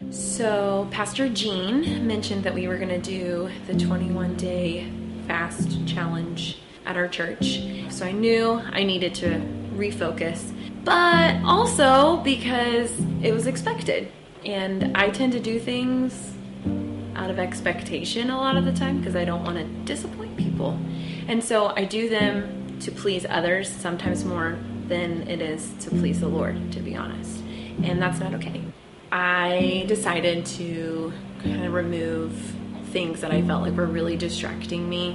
So Pastor Gene mentioned that we were going to do the 21-day fast challenge at our church. So I knew I needed to refocus, but also because it was expected. And I tend to do things out of expectation a lot of the time because I don't want to disappoint people. And so I do them to please others, sometimes more than it is to please the Lord, to be honest. And that's not okay. I decided to kind of remove things that I felt like were really distracting me,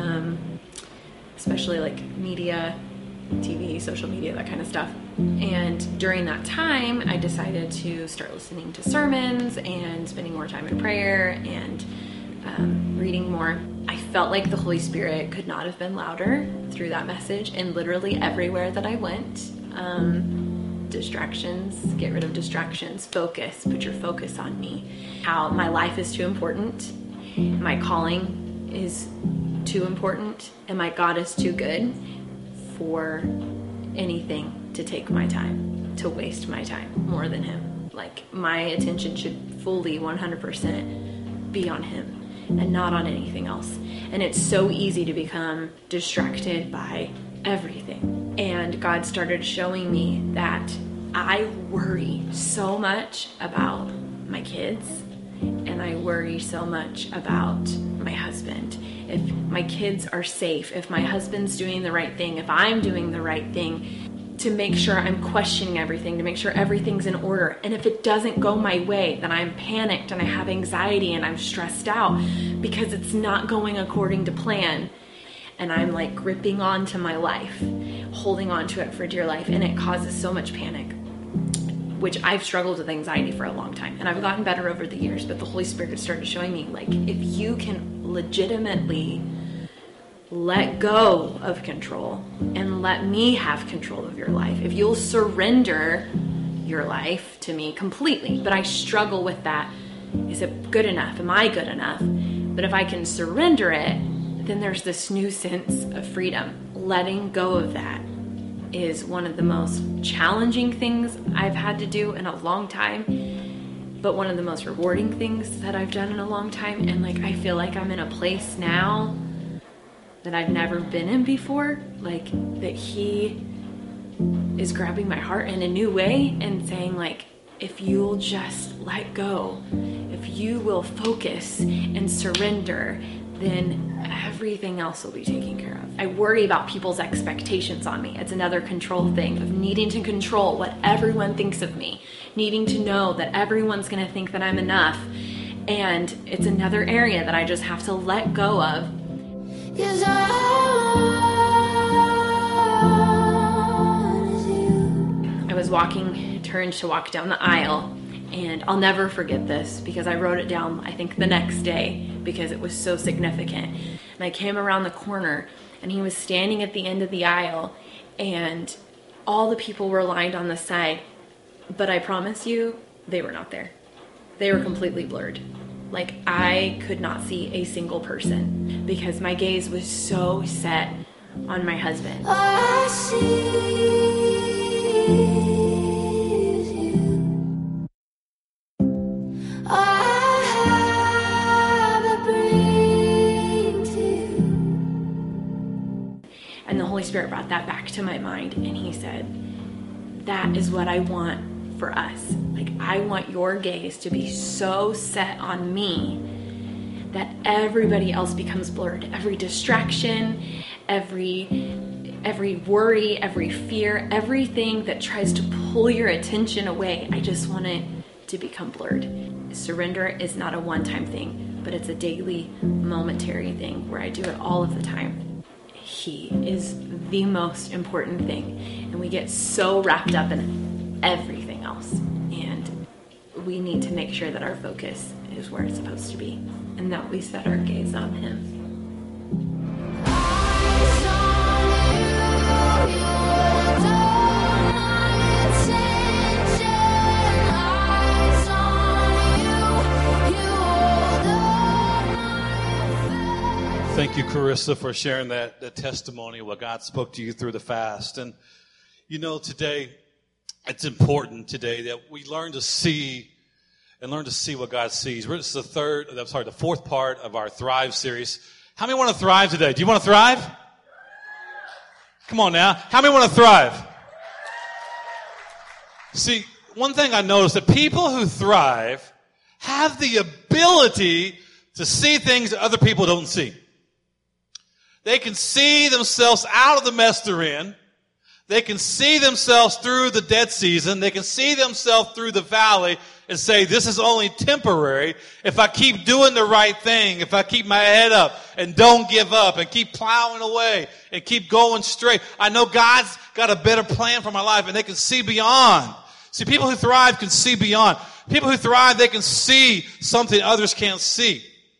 especially like media, TV, social media, that kind of stuff. And during that time, I decided to start listening to sermons and spending more time in prayer and reading more. I felt like the Holy Spirit could not have been louder through that message, and literally everywhere that I went. Distractions, get rid of distractions, focus, put your focus on me. How my life is too important, my calling is too important, and my God is too good for anything to take my time, to waste my time more than Him. Like, my attention should fully 100% be on Him and not on anything else. And it's so easy to become distracted by everything. And God started showing me that I worry so much about my kids, and I worry so much about my husband. If my kids are safe, if my husband's doing the right thing, if I'm doing the right thing, to make sure I'm questioning everything, to make sure everything's in order. And if it doesn't go my way, then I'm panicked and I have anxiety and I'm stressed out because it's not going according to plan. And I'm like gripping onto my life, holding on to it for dear life, and it causes so much panic, which I've struggled with anxiety for a long time, and I've gotten better over the years, but the Holy Spirit started showing me, like, if you can legitimately let go of control and let me have control of your life, if you'll surrender your life to me completely. But I struggle with that. Is it good enough? Am I good enough? But if I can surrender it, then there's this new sense of freedom. Letting go of that is one of the most challenging things I've had to do in a long time, but one of the most rewarding things that I've done in a long time. And like, I feel like I'm in a place now that I've never been in before, like that He is grabbing my heart in a new way and saying, like, if you'll just let go, if you will focus and surrender, then everything else will be taken care of. I worry about people's expectations on me. It's another control thing of needing to control what everyone thinks of me, needing to know that everyone's going to think that I'm enough. And it's another area that I just have to let go of. I was turned to walk down the aisle, and I'll never forget this because I wrote it down, I think, the next day because it was so significant. And I came around the corner, and He was standing at the end of the aisle, and all the people were lined on the side, but I promise you, they were not there. They were completely blurred. Like, I could not see a single person because my gaze was so set on my husband. I see you. I have a bring to you. And the Holy Spirit brought that back to my mind, and He said, that is what I want for us. Like, I want your gaze to be so set on me that everybody else becomes blurred. Every distraction, every worry, every fear, everything that tries to pull your attention away, I just want it to become blurred. Surrender is not a one-time thing, but it's a daily, momentary thing where I do it all of the time. He is the most important thing, and we get so wrapped up in everything else, and we need to make sure that our focus is where it's supposed to be and that we set our gaze on Him. Thank you, Carissa, for sharing that testimony of what God spoke to you through the fast. And you know, today, it's important today that we learn to see and learn to see what God sees. This is the fourth part of our Thrive series. How many want to thrive today? Do you want to thrive? Come on now. How many want to thrive? See, one thing I noticed, that people who thrive have the ability to see things that other people don't see. They can see themselves out of the mess they're in. They can see themselves through the dead season. They can see themselves through the valley and say, this is only temporary. If I keep doing the right thing, if I keep my head up and don't give up and keep plowing away and keep going straight, I know God's got a better plan for my life, and they can see beyond. See, people who thrive can see beyond. People who thrive, they can see something others can't see.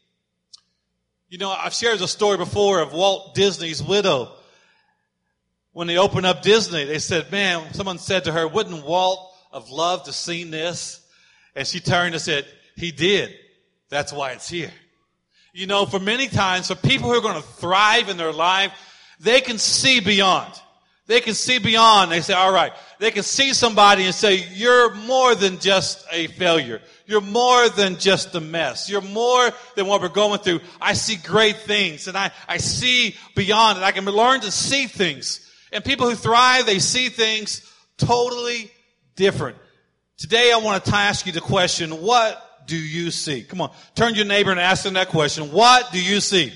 You know, I've shared the story before of Walt Disney's widow. When they opened up Disney, they said, man, someone said to her, wouldn't Walt have loved to seen this? And she turned and said, he did. That's why it's here. You know, for many times, for people who are going to thrive in their life, they can see beyond. They can see beyond. They say, all right. They can see somebody and say, you're more than just a failure. You're more than just a mess. You're more than what we're going through. I see great things, and I see beyond it. I can learn to see things. And people who thrive, they see things totally different. Today, I want to ask you the question, what do you see? Come on, turn to your neighbor and ask them that question. What do you see?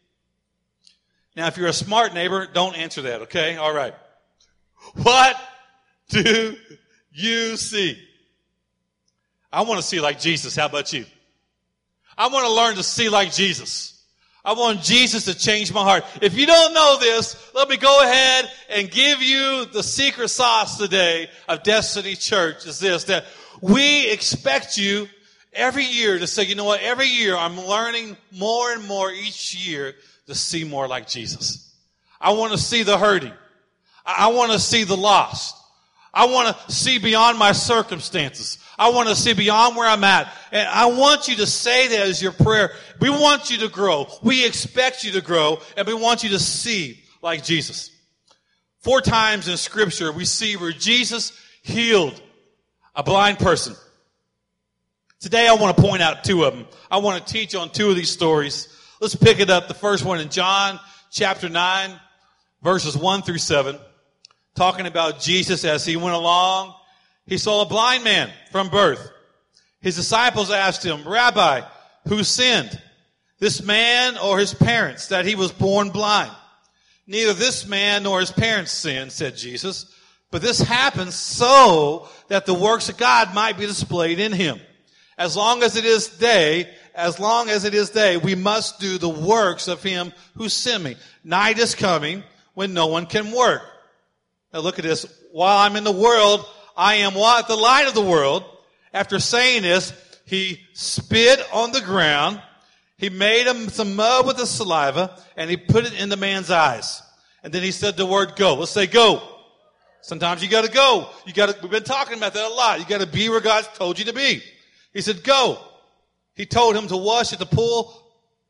Now, if you're a smart neighbor, don't answer that, okay? All right. What do you see? I want to see like Jesus. How about you? I want to learn to see like Jesus. I want Jesus to change my heart. If you don't know this, let me go ahead and give you the secret sauce today of Destiny Church. Is this, that we expect you every year to say, you know what, every year I'm learning more and more each year to see more like Jesus. I want to see the hurting. I want to see the lost. I want to see beyond my circumstances. I want to see beyond where I'm at. And I want you to say that as your prayer. We want you to grow. We expect you to grow. And we want you to see like Jesus. 4 times in Scripture we see where Jesus healed a blind person. Today I want to point out 2 of them. I want to teach on 2 of these stories. Let's pick it up. The first one in John chapter 9, verses 1 through 7. Talking about Jesus as he went along. He saw a blind man from birth. His disciples asked him, Rabbi, who sinned, this man or his parents, that he was born blind? Neither this man nor his parents sinned, said Jesus, but this happened so that the works of God might be displayed in him. As long as it is day, we must do the works of him who sent me. Night is coming when no one can work. Now look at this. While I'm in the world, I am what? The light of the world. After saying this, he spit on the ground. He made some mud with the saliva, and he put it in the man's eyes. And then he said the word go. Let's say go. Sometimes you got to go. We've been talking about that a lot. You got to be where God's told you to be. He said go. He told him to wash at the pool.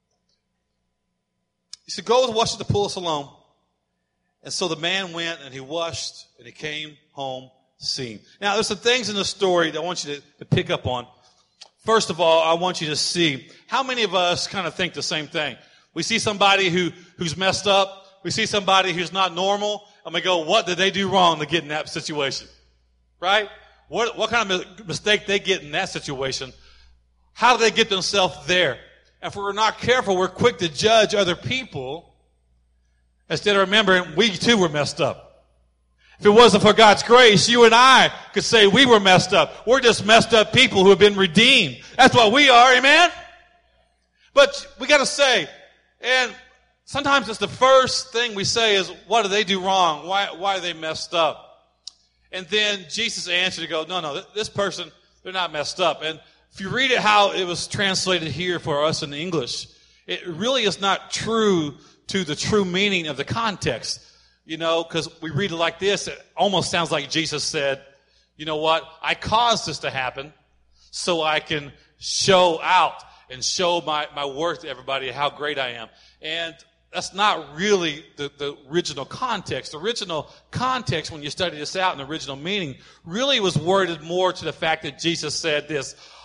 He said go wash at the pool of Siloam. And so the man went and he washed and he came home seeing. Now, there's some things in the story that I want you to pick up on. First of all, I want you to see how many of us kind of think the same thing. We see somebody who's messed up. We see somebody who's not normal. And we go, what did they do wrong to get in that situation? Right? What kind of mistake they get in that situation? How do they get themselves there? If we're not careful, we're quick to judge other people instead of remembering we too were messed up. If it wasn't for God's grace, you and I could say we were messed up. We're just messed up people who have been redeemed. That's what we are, amen? But we got to say, and sometimes it's the first thing we say is, what did they do wrong? Why are they messed up? And then Jesus answered to go, no, this person, they're not messed up. And if you read it how it was translated here for us in English, it really is not true to the true meaning of the context. You know, because we read it like this, it almost sounds like Jesus said, you know what, I caused this to happen so I can show out and show my worth to everybody, how great I am. And that's not really the original context. The original context, when you study this out in the original meaning, really was worded more to the fact that Jesus said this,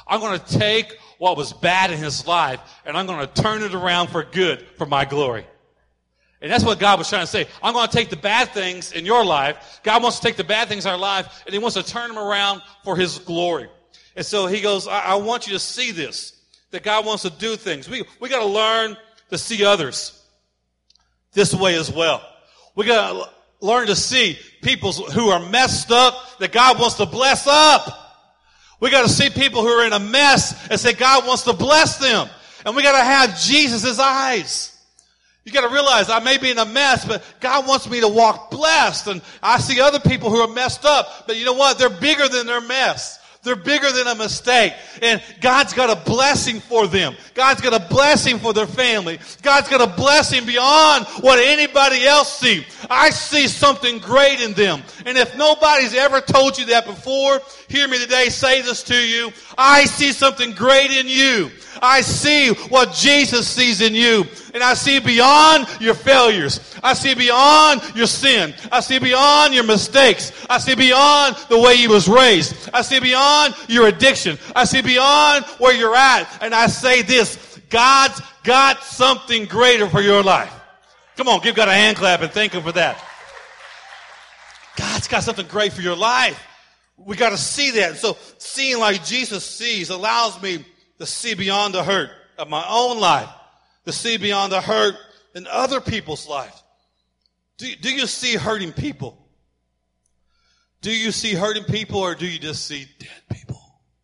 I'm going to take what was bad in his life and I'm going to turn it around for good, for my glory. And that's what God was trying to say. I'm going to take the bad things in your life. God wants to take the bad things in our life and he wants to turn them around for his glory. And so he goes, I want you to see this, that God wants to do things. We got to learn to see others this way as well. We got to learn to see people who are messed up that God wants to bless up. We got to see people who are in a mess and say God wants to bless them. And we got to have Jesus' eyes. You got to realize I may be in a mess, but God wants me to walk blessed. And I see other people who are messed up, but you know what? They're bigger than their mess. They're bigger than a mistake. And God's got a blessing for them. God's got a blessing for their family. God's got a blessing beyond what anybody else sees. I see something great in them. And if nobody's ever told you that before, hear me today say this to you. I see something great in you. I see what Jesus sees in you. And I see beyond your failures. I see beyond your sin. I see beyond your mistakes. I see beyond the way you was raised. I see beyond your addiction. I see beyond where you're at. And I say this, God's got something greater for your life. Come on, give God a hand clap and thank him for that. God's got something great for your life. We got to see that. So seeing like Jesus sees allows me to see beyond the hurt of my own life, to see beyond the hurt in other people's lives. Do you see hurting people? Do you see hurting people or do you just see dead people?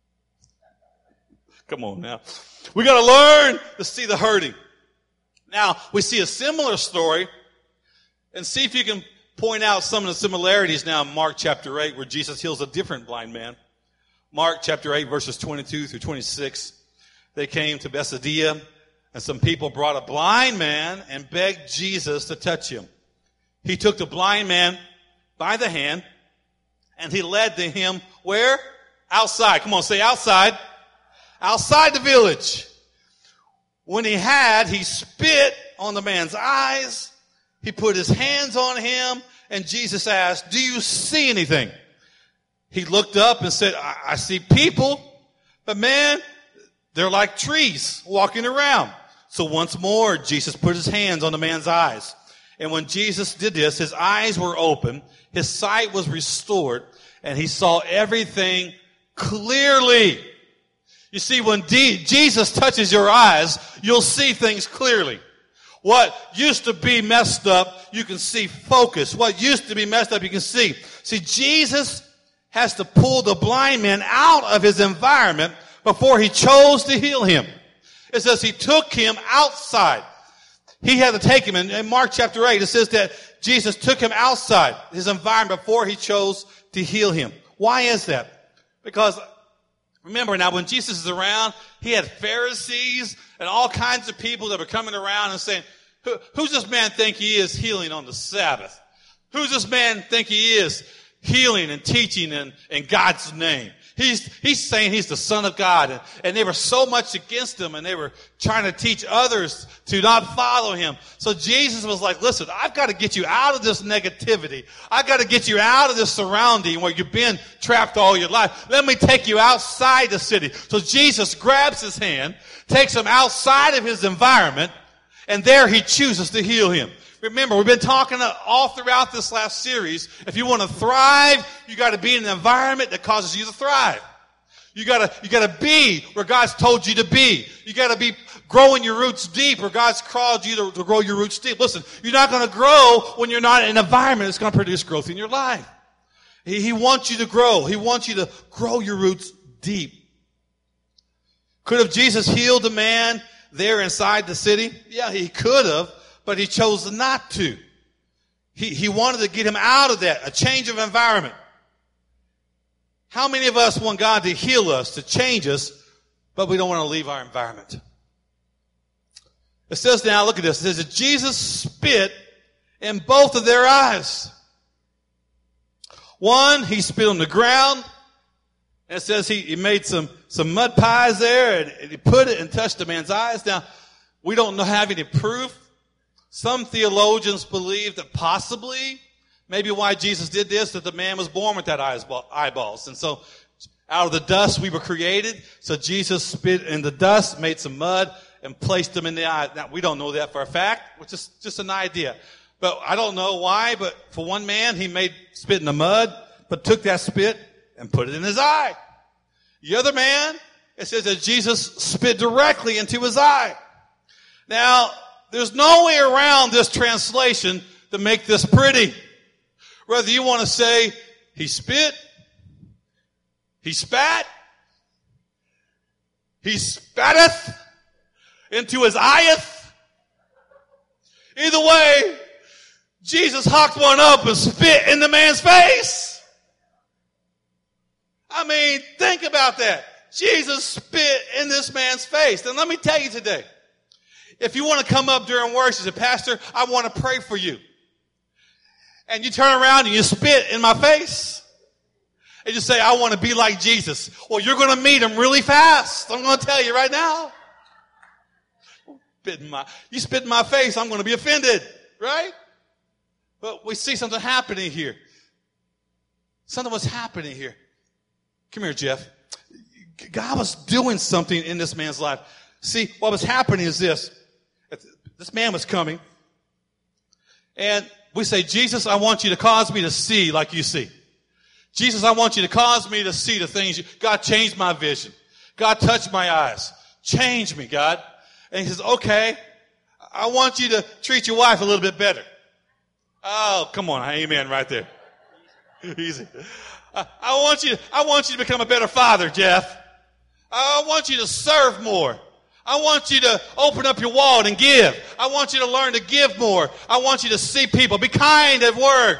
Come on now. We got to learn to see the hurting. Now, we see a similar story and see if you can point out some of the similarities now in Mark chapter 8 where Jesus heals a different blind man. Mark chapter 8 verses 22 through 26. They came to Bethsaida, and some people brought a blind man and begged Jesus to touch him. He took the blind man by the hand, and he led to him where? Outside. Come on, say outside. Outside the village. When he spit on the man's eyes. He put his hands on him, and Jesus asked, do you see anything? He looked up and said, I see people, but man, they're like trees walking around. So once more, Jesus put his hands on the man's eyes. And when Jesus did this, his eyes were open, his sight was restored, and he saw everything clearly. You see, when Jesus touches your eyes, you'll see things clearly. What used to be messed up, you can see focus. What used to be messed up, you can see. See, Jesus has to pull the blind man out of his environment before he chose to heal him. It says he took him outside. He had to take him. In Mark chapter 8, it says that Jesus took him outside his environment before he chose to heal him. Why is that? Because remember now, when Jesus is around, he had Pharisees and all kinds of people that were coming around and saying, who's this man think he is healing on the Sabbath? Who's this man think he is healing and teaching in God's name? He's saying he's the Son of God. And they were so much against him, and they were trying to teach others to not follow him. So Jesus was like, listen, I've got to get you out of this negativity. I've got to get you out of this surrounding where you've been trapped all your life. Let me take you outside the city. So Jesus grabs his hand, takes him outside of his environment, and there he chooses to heal him. Remember, we've been talking all throughout this last series. If you want to thrive, you got to be in an environment that causes you to thrive. You got to be where God's told you to be. You got to be growing your roots deep where God's called you to grow your roots deep. Listen, you're not going to grow when you're not in an environment that's going to produce growth in your life. He wants you to grow. He wants you to grow your roots deep. Could have Jesus healed the man there inside the city? Yeah, he could have. But he chose not to. He wanted to get him out of that, a change of environment. How many of us want God to heal us, to change us, but we don't want to leave our environment? It says now, look at this. It says that Jesus spit in both of their eyes. One, he spit on the ground. And it says he made some mud pies there, and he put it and touched the man's eyes. Now, we don't have any proof. Some theologians believe that possibly, maybe why Jesus did this, that the man was born with that eyeballs. And so Out of the dust we were created. So Jesus spit in the dust, made some mud, and placed them in the eye. Now, we don't know that for a fact, which is just an idea. But I don't know why, but for one man, he made spit in the mud, but took that spit and put it in his eye. The other man, it says that Jesus spit directly into his eye. Now, there's no way around this translation to make this pretty. Whether you want to say, he spit, he spat, he spatteth into his eyeth. Either way, Jesus hocked one up and spit in the man's face. I mean, think about that. Jesus spit in this man's face. And let me tell you today, if you want to come up during worship and say, Pastor, I want to pray for you. And you turn around and you spit in my face. And you say, I want to be like Jesus. Well, you're going to meet him really fast. I'm going to tell you right now. You spit in my face, I'm going to be offended. Right? But we see something happening here. Something was happening here. Come here, Jeff. God was doing something in this man's life. See, what was happening is this. This man was coming. And we say, Jesus, I want you to cause me to see like you see. Jesus, I want you to cause me to see the things God, changed my vision. God, touched my eyes. Change me, God. And he says, okay, I want you to treat your wife a little bit better. Oh, come on. Amen right there. Easy. I want you to become a better father, Jeff. I want you to serve more. I want you to open up your wallet and give. I want you to learn to give more. I want you to see people. Be kind at work.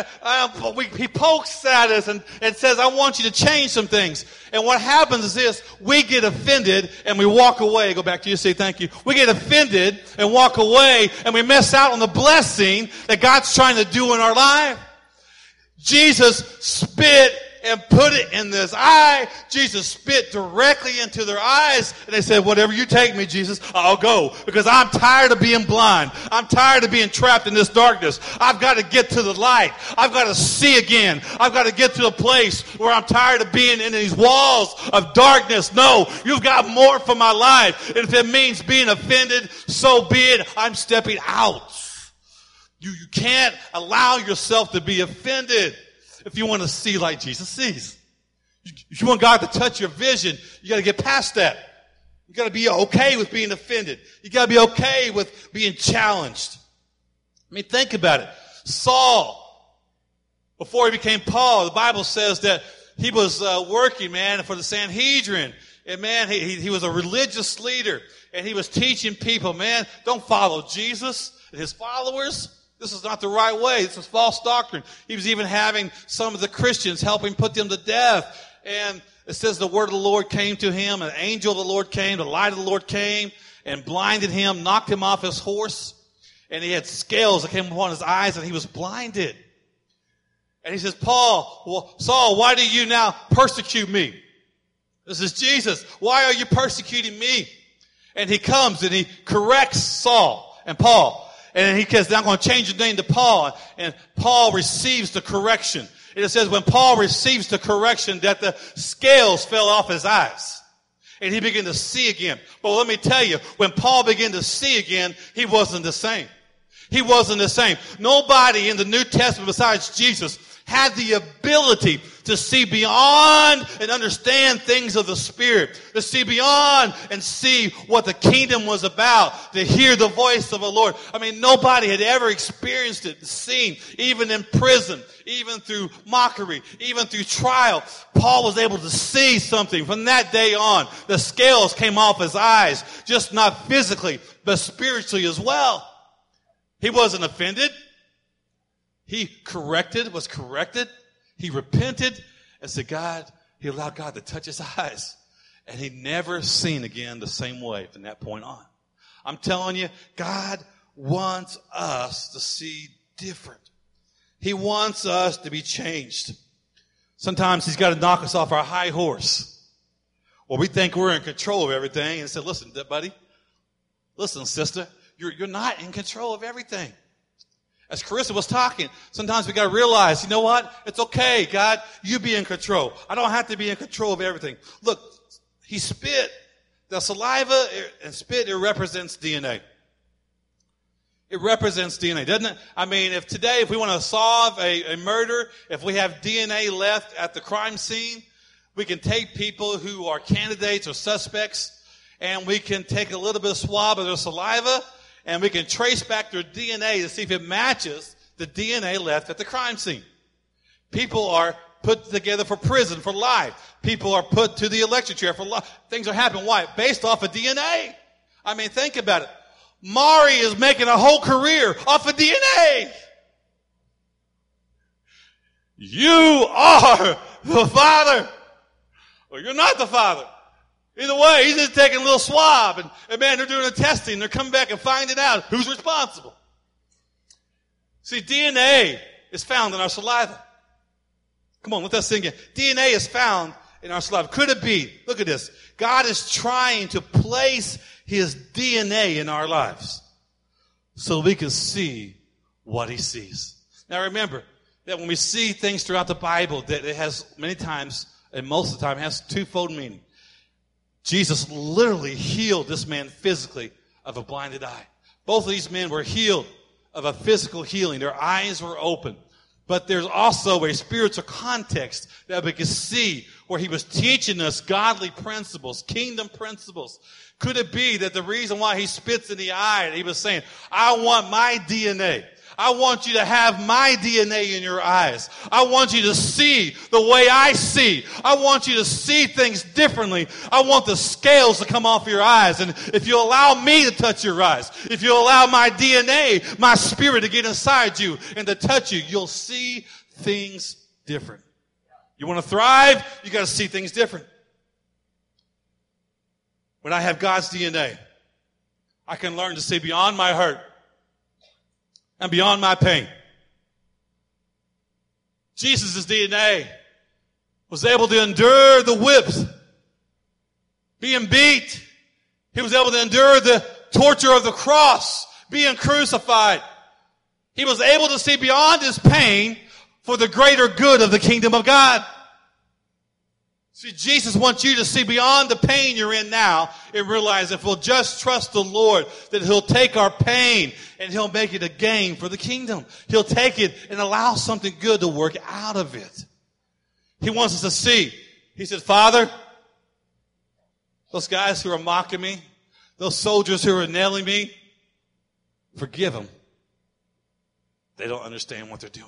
He pokes at us and says, I want you to change some things. And what happens is this, we get offended and we walk away. Go back to you, say thank you. We get offended and walk away and we miss out on the blessing that God's trying to do in our life. Jesus spit and put it in this eye. Jesus spit directly into their eyes. And they said, whatever you take me, Jesus, I'll go. Because I'm tired of being blind. I'm tired of being trapped in this darkness. I've got to get to the light. I've got to see again. I've got to get to a place where I'm tired of being in these walls of darkness. No, you've got more for my life. And if it means being offended, so be it. I'm stepping out. You can't allow yourself to be offended. If you want to see like Jesus sees. If you want God to touch your vision, you got to get past that. You got to be okay with being offended. You got to be okay with being challenged. I mean, think about it. Saul, before he became Paul, the Bible says that he was working, man, for the Sanhedrin. And man, he was a religious leader. And he was teaching people, man, don't follow Jesus and his followers. This is not the right way. This is false doctrine. He was even having some of the Christians helping put them to death. And it says the word of the Lord came to him. An angel of the Lord came. The light of the Lord came and blinded him, knocked him off his horse. And he had scales that came upon his eyes and he was blinded. And he says, Saul, why do you now persecute me? This is Jesus. Why are you persecuting me? And he comes and he corrects Saul and Paul. And he says, I'm going to change your name to Paul. And Paul receives the correction. It says when Paul receives the correction that the scales fell off his eyes. And he began to see again. But let me tell you, when Paul began to see again, he wasn't the same. He wasn't the same. Nobody in the New Testament besides Jesus had the ability to see beyond and understand things of the Spirit, to see beyond and see what the kingdom was about, to hear the voice of the Lord. I mean, nobody had ever experienced it, seen, even in prison, even through mockery, even through trial. Paul was able to see something. From that day on, the scales came off his eyes, just not physically, but spiritually as well. He wasn't offended. He was corrected. He repented and said, he allowed God to touch his eyes. And he never seen again the same way from that point on. I'm telling you, God wants us to see different. He wants us to be changed. Sometimes he's got to knock us off our high horse. Well, we think we're in control of everything. And said, listen, buddy, listen, sister, you're not in control of everything. As Carissa was talking, sometimes we got to realize, you know what? It's okay, God. You be in control. I don't have to be in control of everything. Look, he spit. The saliva and spit, it represents DNA. It represents DNA, doesn't it? I mean, if we want to solve a murder, if we have DNA left at the crime scene, we can take people who are candidates or suspects, and we can take a little bit of swab of their saliva, and we can trace back their DNA to see if it matches the DNA left at the crime scene. People are put together for prison for life. People are put to the electric chair for life. Things are happening. Why? Based off of DNA. I mean, think about it. Mari is making a whole career off of DNA. You are the father. Or you're not the father. Either way, he's just taking a little swab. And man, they're doing a testing. They're coming back and finding out who's responsible. See, DNA is found in our saliva. Come on, let that sink in. DNA is found in our saliva. Could it be? Look at this. God is trying to place his DNA in our lives so we can see what he sees. Now remember that when we see things throughout the Bible, that it has many times, and most of the time, it has twofold meaning. Jesus literally healed this man physically of a blinded eye. Both of these men were healed of a physical healing. Their eyes were open. But there's also a spiritual context that we can see where he was teaching us godly principles, kingdom principles. Could it be that the reason why he spits in the eye, he was saying, I want my DNA. I want you to have my DNA in your eyes. I want you to see the way I see. I want you to see things differently. I want the scales to come off your eyes. And if you allow me to touch your eyes, if you allow my DNA, my spirit to get inside you and to touch you, you'll see things different. You want to thrive? You got to see things different. When I have God's DNA, I can learn to see beyond my hurt and beyond my pain. Jesus' DNA was able to endure the whips, being beat. He was able to endure the torture of the cross, being crucified. He was able to see beyond his pain for the greater good of the kingdom of God. See, Jesus wants you to see beyond the pain you're in now and realize if we'll just trust the Lord, that he'll take our pain and he'll make it a gain for the kingdom. He'll take it and allow something good to work out of it. He wants us to see. He said, Father, those guys who are mocking me, those soldiers who are nailing me, forgive them. They don't understand what they're doing.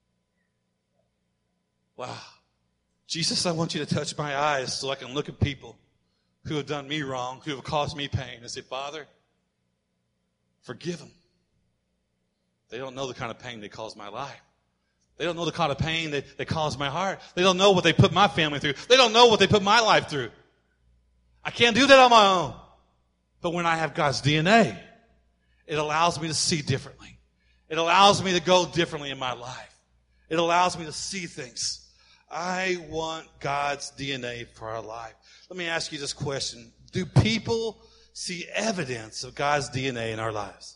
Wow. Jesus, I want you to touch my eyes so I can look at people who have done me wrong, who have caused me pain, and say, Father, forgive them. They don't know the kind of pain they cause my life. They don't know the kind of pain they cause my heart. They don't know what they put my family through. They don't know what they put my life through. I can't do that on my own. But when I have God's DNA, it allows me to see differently. It allows me to go differently in my life. It allows me to see things. I want God's DNA for our life. Let me ask you this question. Do people see evidence of God's DNA in our lives?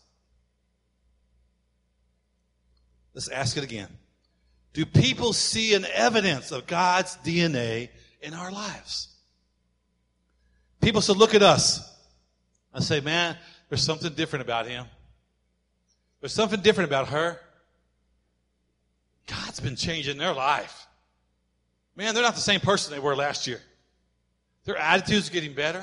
Let's ask it again. Do people see an evidence of God's DNA in our lives? People should look at us and say, man, there's something different about him. There's something different about her. God's been changing their life. Man, they're not the same person they were last year. Their attitudes are getting better.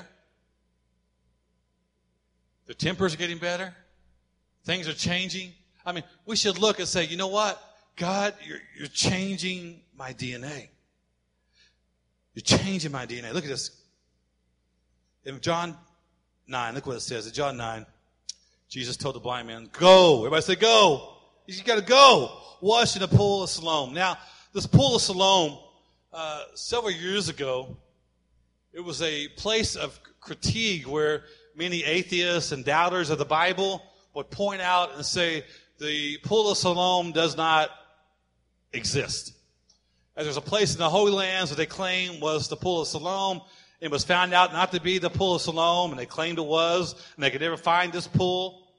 Their tempers are getting better. Things are changing. I mean, we should look and say, you know what? God, you're changing my DNA. You're changing my DNA. Look at this. In John 9, look what it says. In John 9, Jesus told the blind man, go. Everybody say, go. You got to go. Wash in the pool of Siloam. Now, this pool of Siloam, several years ago, it was a place of critique where many atheists and doubters of the Bible would point out and say the pool of Siloam does not exist. As there's a place in the Holy Lands that they claim was the pool of Siloam. It was found out not to be the pool of Siloam, and they claimed it was, and they could never find this pool.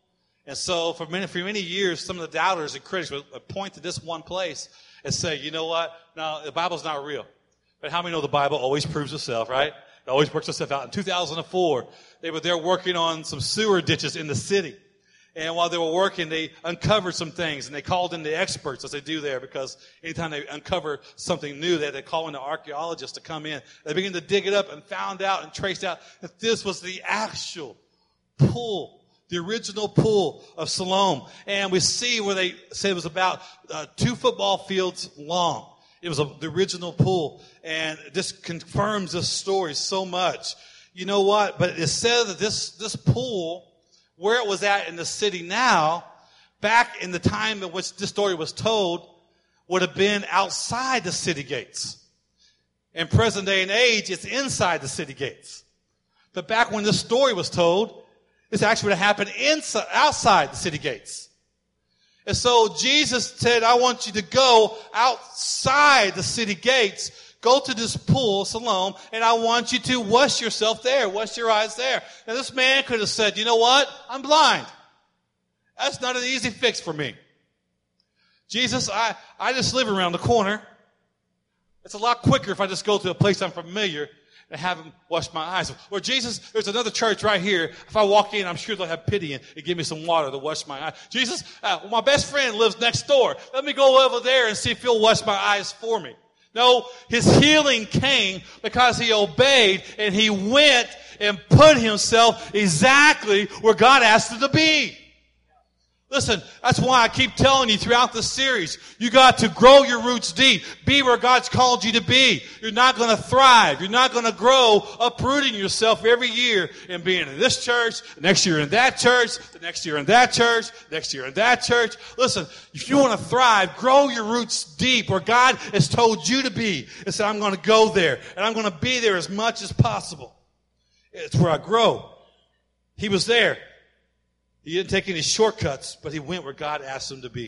And so for many years, some of the doubters and critics would point to this one place and say, you know what? No, the Bible's not real. But how many know the Bible always proves itself, right? It always works itself out. In 2004, they were there working on some sewer ditches in the city. And while they were working, they uncovered some things, and they called in the experts, as they do there, because anytime they uncover something new, they call in the archaeologists to come in. They began to dig it up and found out and traced out that this was the actual pool, the original pool of Siloam. And we see where they say it was about 2 football fields long. It was the original pool. And this confirms this story so much. You know what? But it says that this pool, where it was at in the city now, back in the time in which this story was told, would have been outside the city gates. In present day and age, it's inside the city gates. But back when this story was told, this actually would have happened outside the city gates. And so Jesus said, I want you to go outside the city gates, go to this pool, Siloam, and I want you to wash yourself there, wash your eyes there. Now this man could have said, you know what? I'm blind. That's not an easy fix for me. Jesus, I just live around the corner. It's a lot quicker if I just go to a place I'm familiar and have him wash my eyes. Or Jesus, there's another church right here. If I walk in, I'm sure they'll have pity and give me some water to wash my eyes. Jesus, my best friend lives next door. Let me go over there and see if he'll wash my eyes for me. No, his healing came because he obeyed and he went and put himself exactly where God asked him to be. Listen, that's why I keep telling you throughout the series, you got to grow your roots deep. Be where God's called you to be. You're not going to thrive. You're not going to grow uprooting yourself every year and being in this church, the next year in that church, the next year in that church, next year in that church. Listen, if you want to thrive, grow your roots deep where God has told you to be. And say, I'm going to go there and I'm going to be there as much as possible. It's where I grow. He was there. He didn't take any shortcuts, but he went where God asked him to be.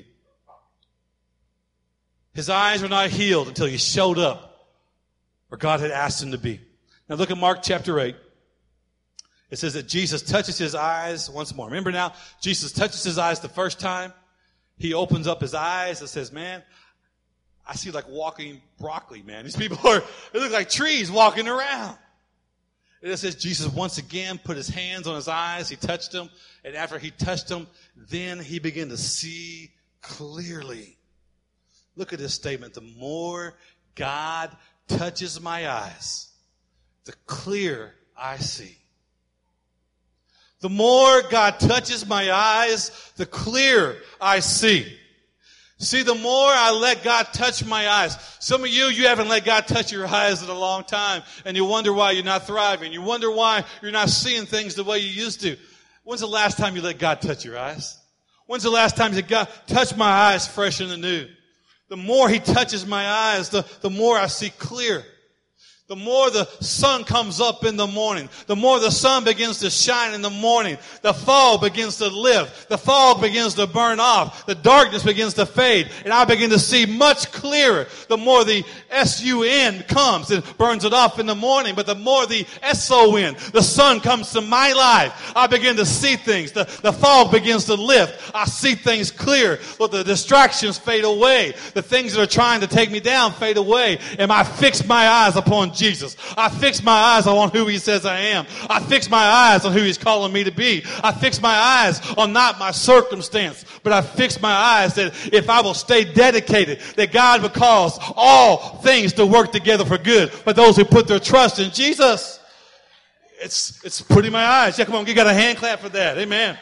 His eyes were not healed until he showed up where God had asked him to be. Now look at Mark chapter 8. It says that Jesus touches his eyes once more. Remember now, Jesus touches his eyes the first time. He opens up his eyes and says, man, I see like walking broccoli, man. These people they look like trees walking around. And it says Jesus once again put his hands on his eyes. He touched them. And after he touched them, then he began to see clearly. Look at this statement. The more God touches my eyes, the clearer I see. The more God touches my eyes, the clearer I see. See, the more I let God touch my eyes. Some of you haven't let God touch your eyes in a long time, and you wonder why you're not thriving. You wonder why you're not seeing things the way you used to. When's the last time you let God touch your eyes? When's the last time you said, God, touch my eyes fresh and anew? The more he touches my eyes, the more I see clear. The more the sun comes up in the morning, the more the sun begins to shine in the morning, the fog begins to lift, the fog begins to burn off, the darkness begins to fade, and I begin to see much clearer. The more the sun comes and burns it off in the morning, but the more the son, the sun comes to my life, I begin to see things. The fog begins to lift. I see things clear. But the distractions fade away. The things that are trying to take me down fade away. And I fix my eyes upon Jesus. I fix my eyes on who he says I am. I fix my eyes on who he's calling me to be. I fix my eyes on not my circumstance, but I fix my eyes that if I will stay dedicated, that God will cause all things to work together for good for those who put their trust in Jesus. It's putting my eyes. Yeah, come on, you got a hand clap for that. Amen.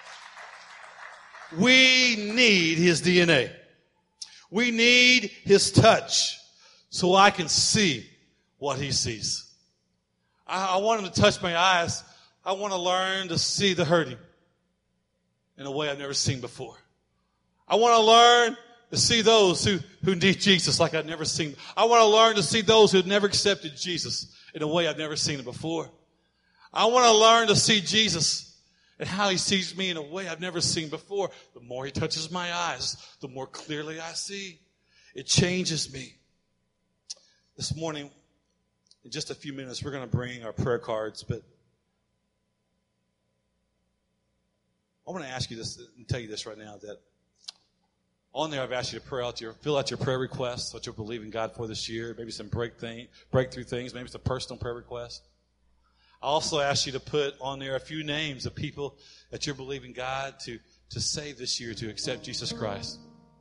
We need his DNA. We need his touch so I can see what he sees. I want him to touch my eyes. I want to learn to see the hurting in a way I've never seen before. I want to learn to see those who need Jesus like I've never seen. I want to learn to see those who have never accepted Jesus in a way I've never seen it before. I want to learn to see Jesus and how he sees me in a way I've never seen before. The more he touches my eyes, the more clearly I see. It changes me. This morning, in just a few minutes, we're going to bring our prayer cards, but I want to ask you this and tell you this right now, that on there I've asked you to fill out your prayer requests, what you're believing God for this year, maybe some breakthrough things, maybe it's a personal prayer request. I also asked you to put on there a few names of people that you're believing God to save this year, to accept Jesus Christ.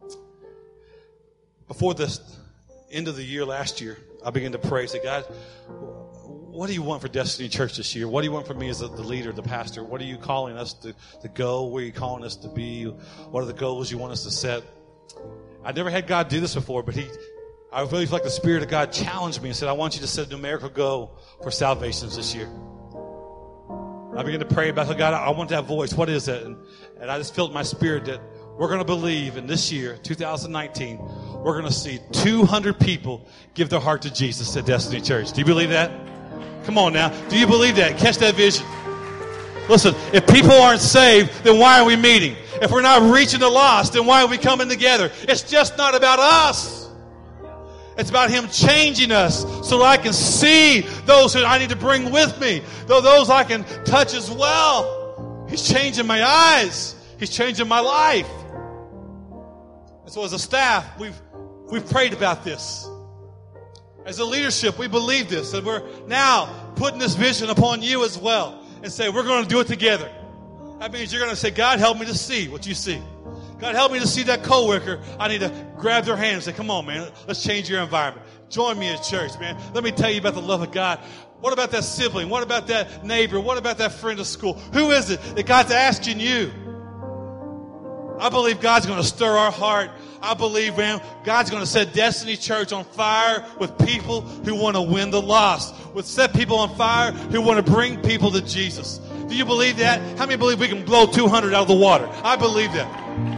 Before the end of the year last year, I began to pray, say, God, what do you want for Destiny Church this year? What do you want from me as the leader, the pastor? What are you calling us to go? Where are you calling us to be? What are the goals you want us to set? I never had God do this before, but I really feel like the Spirit of God challenged me and said, I want you to set a numerical goal for salvations this year. I began to pray about, God, I want that voice. What is it? And I just felt in my spirit that we're going to believe in this year, 2019, we're going to see 200 people give their heart to Jesus at Destiny Church. Do you believe that? Come on now. Do you believe that? Catch that vision. Listen, if people aren't saved, then why are we meeting? If we're not reaching the lost, then why are we coming together? It's just not about us. It's about Him changing us so that I can see those who I need to bring with me, those I can touch as well. He's changing my eyes. He's changing my life. And so as a staff, we've prayed about this. As a leadership, we believe this, and we're now putting this vision upon you as well and say, we're going to do it together. That means you're going to say, God, help me to see what you see. God, help me to see that coworker. I need to grab their hand and say, come on, man, let's change your environment. Join me at church, man. Let me tell you about the love of God. What about that sibling? What about that neighbor? What about that friend of school? Who is it that God's asking you? I believe God's going to stir our heart. I believe, man, God's going to set Destiny Church on fire with people who want to win the lost. With set people on fire who want to bring people to Jesus. Do you believe that? How many believe we can blow 200 out of the water? I believe that.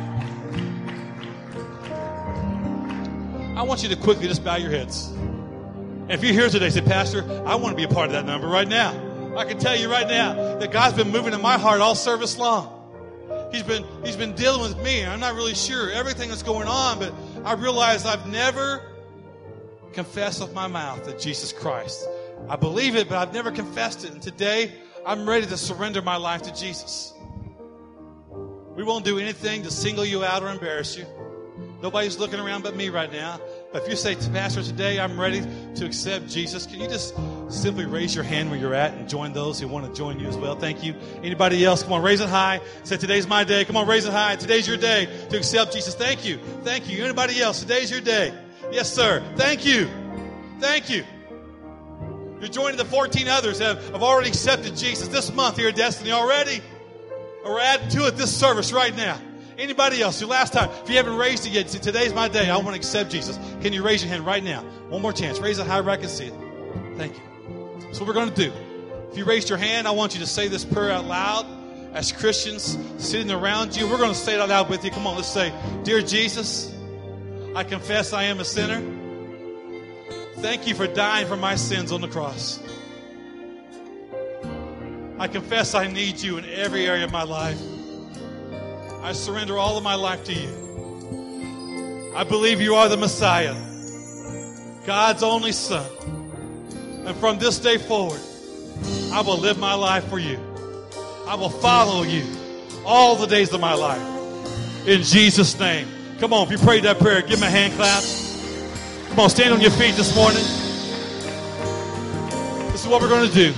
I want you to quickly just bow your heads. And if you're here today, say, Pastor, I want to be a part of that number right now. I can tell you right now that God's been moving in my heart all service long. He's been dealing with me. I'm not really sure everything that's going on, but I realize I've never confessed with my mouth that Jesus Christ. I believe it, but I've never confessed it. And today, I'm ready to surrender my life to Jesus. We won't do anything to single you out or embarrass you. Nobody's looking around but me right now. But if you say, Pastor, today I'm ready to accept Jesus, can you just simply raise your hand where you're at and join those who want to join you as well? Thank you. Anybody else? Come on, raise it high. Say, today's my day. Come on, raise it high. Today's your day to accept Jesus. Thank you. Thank you. Anybody else? Today's your day. Yes, sir. Thank you. Thank you. You're joining the 14 others that have already accepted Jesus this month here at Destiny already. Or we're adding to it this service right now. Anybody else? Your last time. If you haven't raised it yet, say, today's my day. I want to accept Jesus. Can you raise your hand right now? One more chance. Raise it high where I can see it. Thank you. That's what we're going to do. If you raised your hand, I want you to say this prayer out loud. As Christians sitting around you, we're going to say it out loud with you. Come on, let's say, Dear Jesus, I confess I am a sinner. Thank you for dying for my sins on the cross. I confess I need you in every area of my life. I surrender all of my life to you. I believe you are the Messiah, God's only Son. And from this day forward, I will live my life for you. I will follow you all the days of my life. In Jesus' name. Come on, if you prayed that prayer, give me a hand clap. Come on, stand on your feet this morning. This is what we're going to do.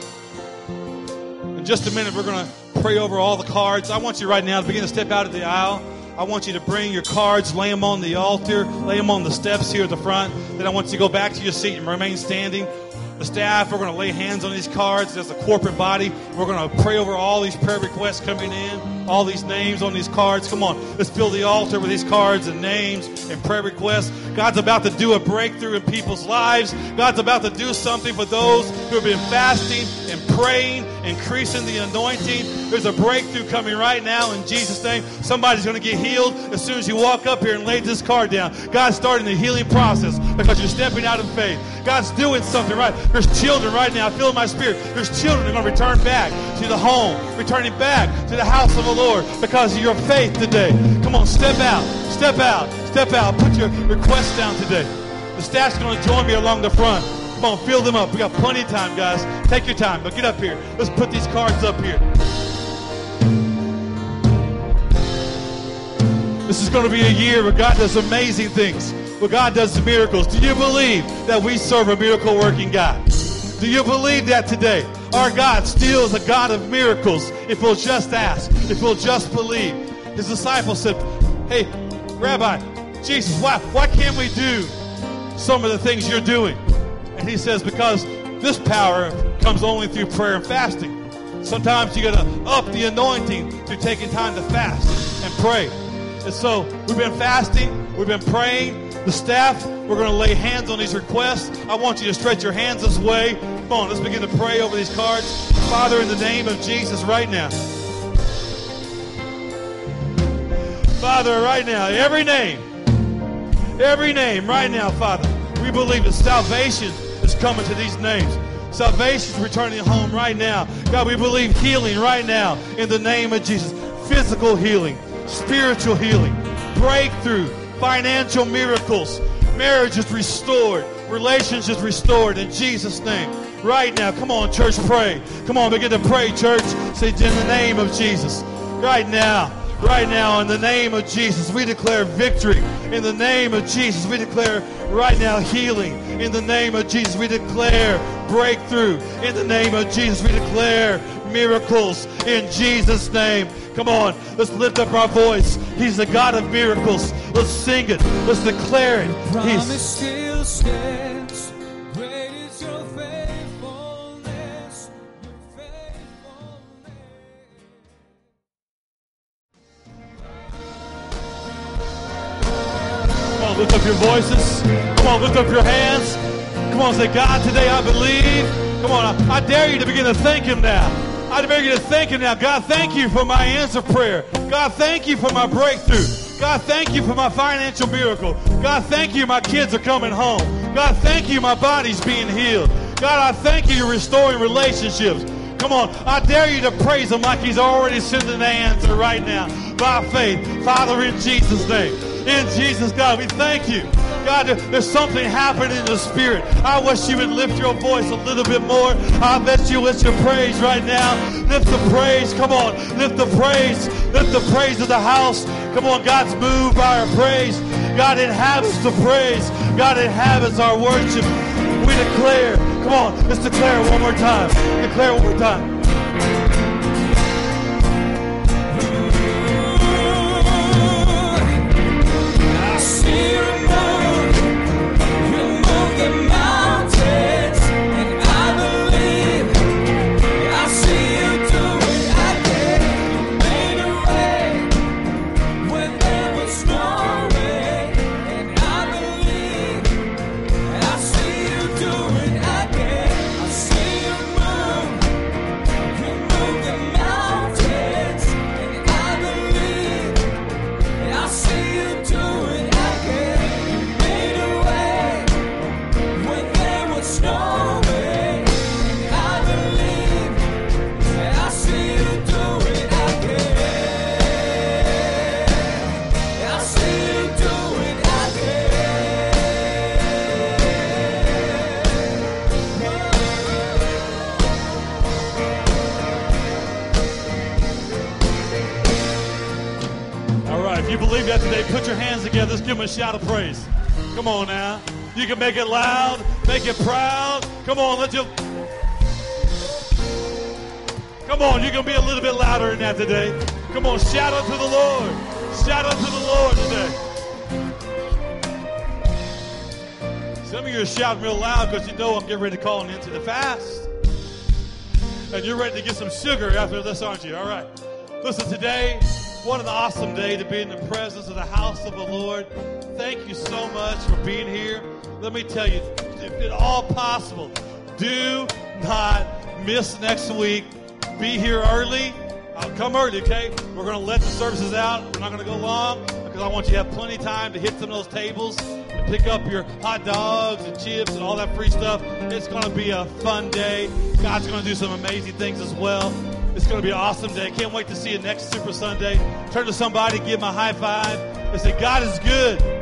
In just a minute, we're going to pray over all the cards. I want you right now to begin to step out of the aisle. I want you to bring your cards, lay them on the altar, lay them on the steps here at the front. Then I want you to go back to your seat and remain standing. The staff, we're going to lay hands on these cards as a corporate body. We're going to pray over all these prayer requests coming in, all these names on these cards. Come on, let's fill the altar with these cards and names and prayer requests. God's about to do a breakthrough in people's lives. God's about to do something for those who have been fasting and praying, increasing the anointing. There's a breakthrough coming right now in Jesus' name. Somebody's going to get healed as soon as you walk up here and lay this card down. God's starting the healing process because you're stepping out in faith. God's doing something right. There's children right now. I feel in my spirit. There's children that are going to return back to the home, returning back to the house of the Lord because of your faith today. Come on, step out, step out, step out. Put your requests down today. The staff's going to join me along the front. Come on, fill them up. We got plenty of time, guys. Take your time, but get up here. Let's put these cards up here. This is going to be a year where God does amazing things, where God does miracles. Do you believe that we serve a miracle-working God? Do you believe that today? Our God still is a God of miracles if we'll just ask, if we'll just believe. His disciples said, hey, Rabbi, Jesus, why can't we do some of the things you're doing? And he says, because this power comes only through prayer and fasting. Sometimes you got to up the anointing through taking time to fast and pray. And so we've been fasting, we've been praying. The staff, we're going to lay hands on these requests. I want you to stretch your hands this way. Come on, let's begin to pray over these cards. Father, in the name of Jesus right now. Father, right now, every name right now, Father, we believe that salvation is coming to these names. Salvation is returning home right now. God, we believe healing right now in the name of Jesus. Physical healing, spiritual healing, breakthrough, financial miracles, marriages restored, relationships restored in Jesus' name. Right now, come on, church, pray. Come on, begin to pray, church. Say, in the name of Jesus. Right now, in the name of Jesus, we declare victory. In the name of Jesus, we declare right now healing. In the name of Jesus, we declare breakthrough. In the name of Jesus, we declare miracles in Jesus' name. Come on, let's lift up our voice. He's the God of miracles. Let's sing it. Let's declare it. Promise still stands. Great is your faithfulness. Come on, lift up your voices. Come on, lift up your hands. Come on, say, God, today I believe. Come on, I dare you to begin to thank Him now. I dare you to thank Him now. God, thank you for my answer prayer. God, thank you for my breakthrough. God, thank you for my financial miracle. God, thank you my kids are coming home. God, thank you my body's being healed. God, I thank you you're restoring relationships. Come on, I dare you to praise Him like He's already sending the answer right now by faith. Father, in Jesus' name. In Jesus, God, we thank you. God, there's something happening in the Spirit. I wish you would lift your voice a little bit more. I bet you lift your praise right now. Lift the praise. Come on. Lift the praise. Lift the praise of the house. Come on. God's moved by our praise. God inhabits the praise. God inhabits our worship. We declare. Come on. Let's declare it one more time. Declare it one more time. Put your hands together. Let's give Him a shout of praise. Come on now. You can make it loud. Make it proud. Come on. Come on. You can be a little bit louder than that today. Come on. Shout out to the Lord. Shout out to the Lord today. Some of you are shouting real loud because you know I'm getting ready to call into the fast. And you're ready to get some sugar after this, aren't you? All right. Listen, today, what an awesome day to be in the presence of the house of the Lord. Thank you so much for being here. Let me tell you, if at all possible, do not miss next week. Be here early. I'll come early, okay? We're going to let the services out. We're not going to go long because I want you to have plenty of time to hit some of those tables and pick up your hot dogs and chips and all that free stuff. It's going to be a fun day. God's going to do some amazing things as well. It's going to be an awesome day. Can't wait to see you next Super Sunday. Turn to somebody, give them a high five, and say, God is good.